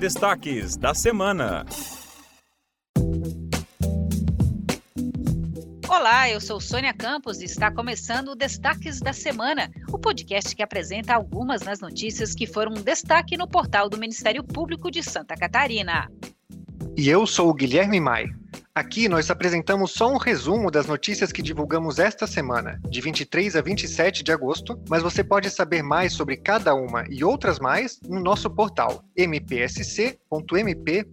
Destaques da semana. Olá, eu sou Sônia Campos e está começando o Destaques da Semana, o podcast que apresenta algumas das notícias que foram destaque no portal do Ministério Público de Santa Catarina. E eu sou o Guilherme Mai. Aqui nós apresentamos só um resumo das notícias que divulgamos esta semana, de 23 a 27 de agosto, mas você pode saber mais sobre cada uma e outras mais no nosso portal mpsc.mp.br.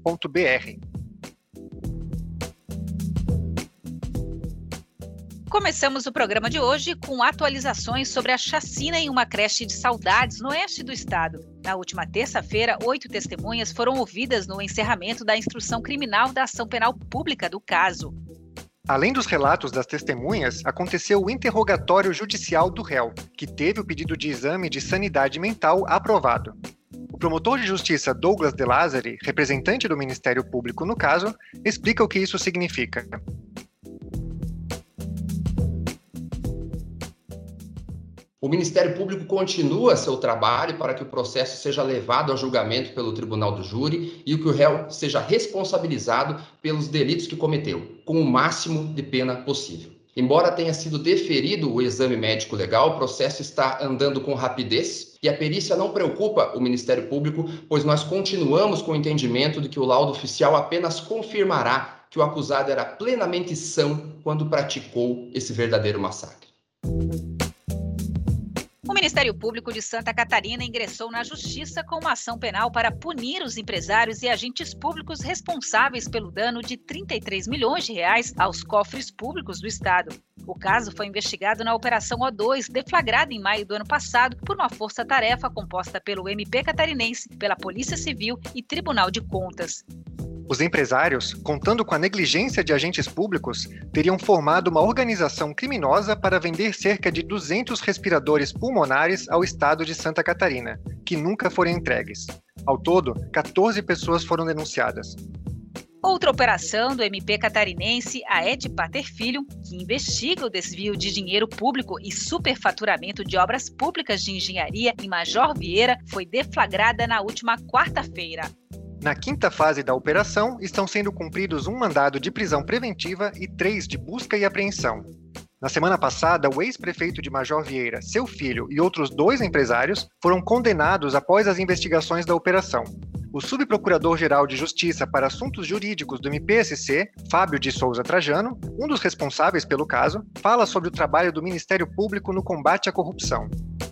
Começamos o programa de hoje com atualizações sobre a chacina em uma creche de Saudades, no oeste do estado. Na última terça-feira, 8 testemunhas foram ouvidas no encerramento da instrução criminal da ação penal pública do caso. Além dos relatos das testemunhas, aconteceu o interrogatório judicial do réu, que teve o pedido de exame de sanidade mental aprovado. O promotor de justiça Douglas De Lázari, representante do Ministério Público no caso, explica o que isso significa. O Ministério Público continua seu trabalho para que o processo seja levado a julgamento pelo Tribunal do Júri e que o réu seja responsabilizado pelos delitos que cometeu, com o máximo de pena possível. Embora tenha sido deferido o exame médico legal, o processo está andando com rapidez e a perícia não preocupa o Ministério Público, pois nós continuamos com o entendimento de que o laudo oficial apenas confirmará que o acusado era plenamente são quando praticou esse verdadeiro massacre. O Ministério Público de Santa Catarina ingressou na Justiça com uma ação penal para punir os empresários e agentes públicos responsáveis pelo dano de 33 milhões de reais aos cofres públicos do estado. O caso foi investigado na Operação O2, deflagrada em maio do ano passado por uma força-tarefa composta pelo MP catarinense, pela Polícia Civil e Tribunal de Contas. Os empresários, contando com a negligência de agentes públicos, teriam formado uma organização criminosa para vender cerca de 200 respiradores pulmonares ao estado de Santa Catarina, que nunca foram entregues. Ao todo, 14 pessoas foram denunciadas. Outra operação do MP catarinense, a Ed Pater Filho, que investiga o desvio de dinheiro público e superfaturamento de obras públicas de engenharia em Major Vieira, foi deflagrada na última quarta-feira. Na quinta fase da operação, estão sendo cumpridos um mandado de prisão preventiva e 3 de busca e apreensão. Na semana passada, o ex-prefeito de Major Vieira, seu filho e outros 2 empresários foram condenados após as investigações da operação. O subprocurador-geral de Justiça para Assuntos Jurídicos do MPSC, Fábio de Souza Trajano, um dos responsáveis pelo caso, fala sobre o trabalho do Ministério Público no combate à corrupção.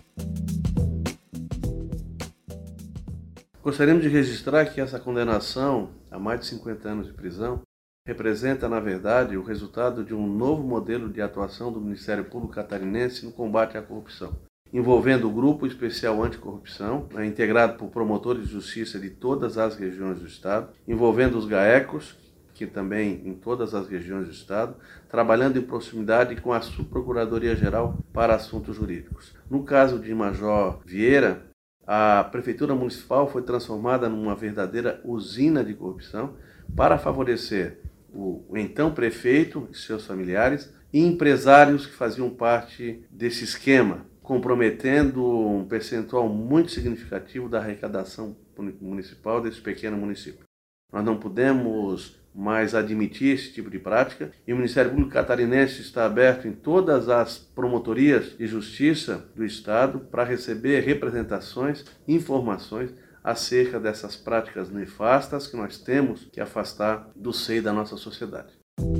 Gostaríamos de registrar que essa condenação a mais de 50 anos de prisão representa, na verdade, o resultado de um novo modelo de atuação do Ministério Público catarinense no combate à corrupção, envolvendo o Grupo Especial Anticorrupção, integrado por promotores de justiça de todas as regiões do Estado, envolvendo os GAECOS, que também em todas as regiões do Estado, trabalhando em proximidade com a Subprocuradoria-Geral para Assuntos Jurídicos. No caso de Major Vieira, a Prefeitura Municipal foi transformada numa verdadeira usina de corrupção para favorecer o então prefeito e seus familiares e empresários que faziam parte desse esquema, comprometendo um percentual muito significativo da arrecadação municipal desse pequeno município. Nós não podemos mais admitir esse tipo de prática e o Ministério Público catarinense está aberto em todas as promotorias de justiça do Estado para receber representações e informações acerca dessas práticas nefastas que nós temos que afastar do seio da nossa sociedade.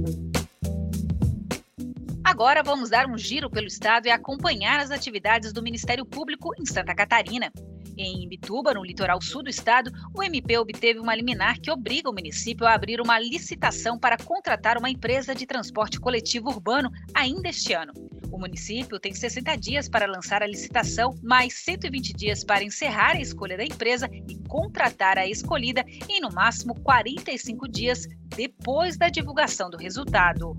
Agora vamos dar um giro pelo estado e acompanhar as atividades do Ministério Público em Santa Catarina. Em Imbituba, no litoral sul do estado, o MP obteve uma liminar que obriga o município a abrir uma licitação para contratar uma empresa de transporte coletivo urbano ainda este ano. O município tem 60 dias para lançar a licitação, mais 120 dias para encerrar a escolha da empresa e contratar a escolhida em, no máximo, 45 dias depois da divulgação do resultado.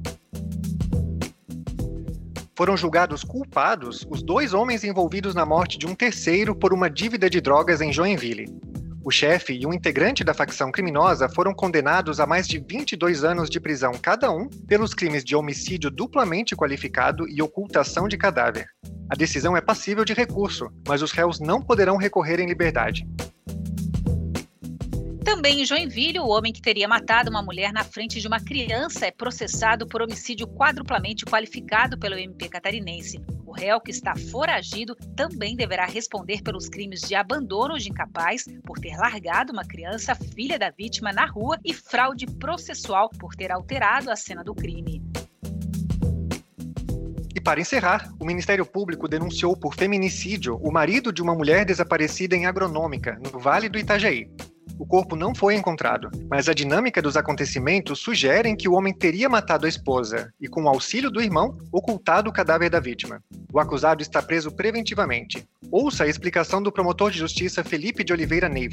Foram julgados culpados os 2 homens envolvidos na morte de um terceiro por uma dívida de drogas em Joinville. O chefe e um integrante da facção criminosa foram condenados a mais de 22 anos de prisão cada um pelos crimes de homicídio duplamente qualificado e ocultação de cadáver. A decisão é passível de recurso, mas os réus não poderão recorrer em liberdade. Também em Joinville, o homem que teria matado uma mulher na frente de uma criança é processado por homicídio quadruplamente qualificado pelo MP catarinense. O réu, que está foragido, também deverá responder pelos crimes de abandono de incapaz, por ter largado uma criança, filha da vítima, na rua, e fraude processual, por ter alterado a cena do crime. E para encerrar, o Ministério Público denunciou por feminicídio o marido de uma mulher desaparecida em Agronômica, no Vale do Itajaí. O corpo não foi encontrado, mas a dinâmica dos acontecimentos sugerem que o homem teria matado a esposa e, com o auxílio do irmão, ocultado o cadáver da vítima. O acusado está preso preventivamente. Ouça a explicação do promotor de justiça Felipe de Oliveira Neiva.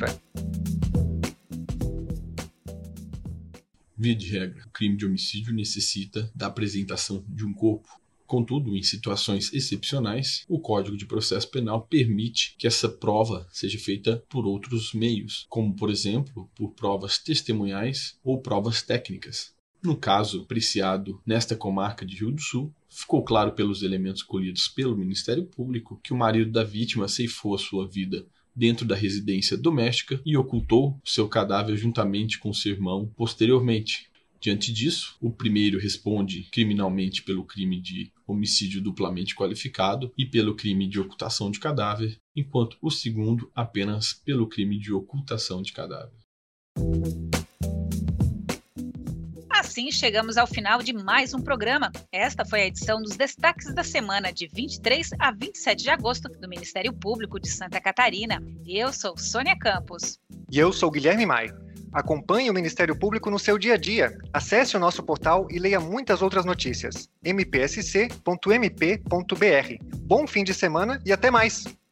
Via de regra, o crime de homicídio necessita da apresentação de um corpo. Contudo, em situações excepcionais, o Código de Processo Penal permite que essa prova seja feita por outros meios, como, por exemplo, por provas testemunhais ou provas técnicas. No caso apreciado nesta comarca de Rio do Sul, ficou claro pelos elementos colhidos pelo Ministério Público que o marido da vítima ceifou a sua vida dentro da residência doméstica e ocultou seu cadáver juntamente com seu irmão posteriormente. Diante disso, o primeiro responde criminalmente pelo crime de homicídio duplamente qualificado e pelo crime de ocultação de cadáver, enquanto o segundo apenas pelo crime de ocultação de cadáver. Assim, chegamos ao final de mais um programa. Esta foi a edição dos Destaques da Semana, de 23 a 27 de agosto, do Ministério Público de Santa Catarina. Eu sou Sônia Campos. E eu sou Guilherme Maia. Acompanhe o Ministério Público no seu dia a dia. Acesse o nosso portal e leia muitas outras notícias. mpsc.mp.br. Bom fim de semana e até mais!